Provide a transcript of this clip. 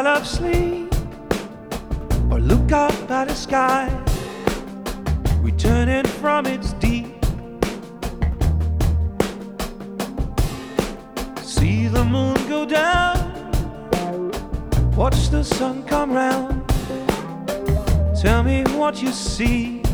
while of sleep, or look up at the sky, returning from its deep. See the moon go down, watch the sun come round. Tell me what you see.